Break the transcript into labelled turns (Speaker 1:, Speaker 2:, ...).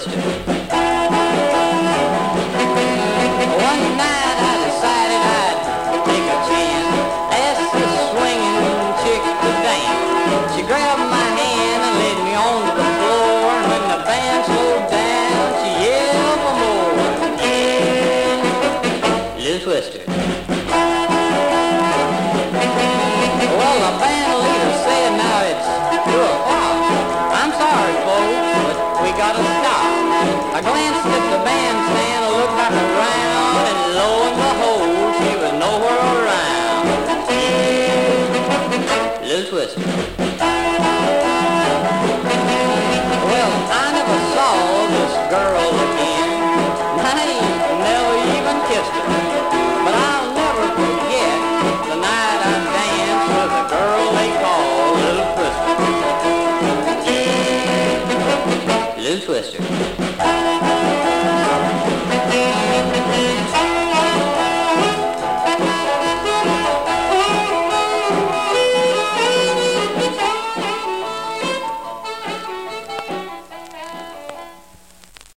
Speaker 1: Twister. One night I decided I'd take a chance, ask the swinging chick to dance. She grabbed my hand and led me on to the floor, and when the band slowed down, she yelled for more. Yeah, Little Twister. Well, the band leader said, now it's 2 o'clock. I'm sorry, folks, but we gotta stop. I glanced at the bandstand, I looked back around, and lo and behold, she was nowhere around. Yeah, Little Twister.